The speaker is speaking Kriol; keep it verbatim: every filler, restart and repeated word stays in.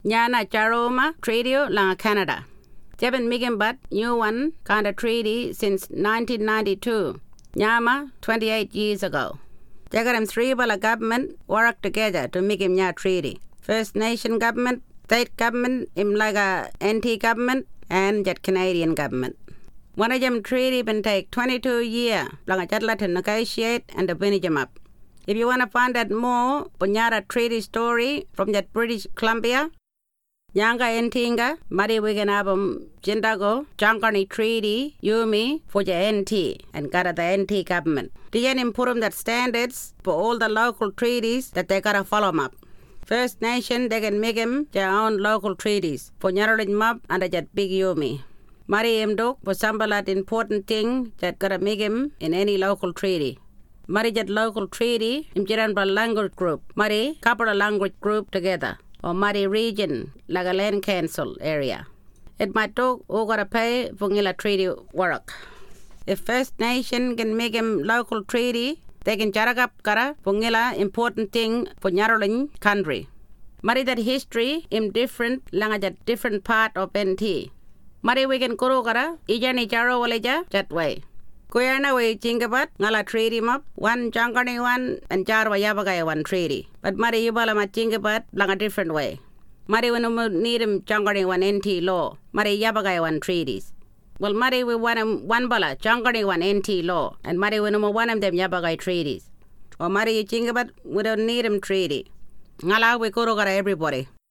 Nyana Charoma Treaty lang Canada. Jeben Migimbat new one kind of treaty since nineteen ninety-two. Nyama twenty-eight years ago. Jagaram three bala government work together to make him nya treaty. First Nation government, state government, im like a N T government, and jet Canadian government. One of them treaty been take twenty-two years long a chatla to negotiate and to finish them up. If you want to find out more, Punyara treaty story from that British Columbia, Yanga Entinga, Mari Wigan Abum, Jindago, Jankani Treaty, Yumi, for the N T, and got the N T government. The N put them that standards for all the local treaties that they gotta follow them up. First Nation, they can make them their own local treaties for Nyarolin Map and that big Yumi. Mari Mdok for sample that important thing that gotta make him in any local treaty. Mari that local treaty, Imjiran language group, Mari couple language group together. Or Mari region, like a land council area. It might talk who gotta pay for ngila treaty work. If First Nation can make him local treaty, they can jaragap kara for ngila important thing for Nyarolin country. Mari that history im different langa that different part of N T. Mari we can kuru kara ija ni jaro waleja that way. Kuyana we chingabat ngala treaty map one jangani one and jarwa yabagay one treaty. But Mari yubala ma chingabat lang a different way. Mari we no need him jangani one N T law. Mari yabagay one treaties. Well Mari we want him one bala jangani one N T law and Mari we no want him them yabagay treaties. Or Mari chingabat we don't need him treaty. Ngala we kuru kara everybody.